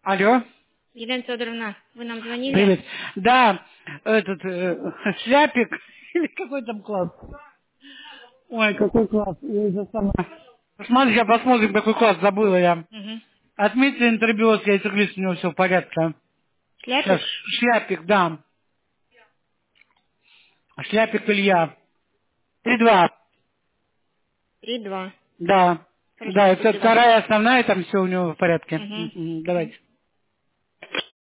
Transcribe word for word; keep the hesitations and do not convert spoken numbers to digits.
Алло. Елена Федоровна, вы нам звонили? Привет. Да, этот э, Шляпик, или какой там класс? Ой, какой класс? Я из-за сама. Смотри, сейчас посмотрим, какой класс, забыла я. Угу. Отметьте интервью, я у него все в порядке. Сейчас, Шляпик? Шляпик, да. Шляпик Илья. Три-два. Три-два. Да. Хорошо, Да, это спасибо. вторая основная, там все у него в порядке. Угу. Мгм, давайте.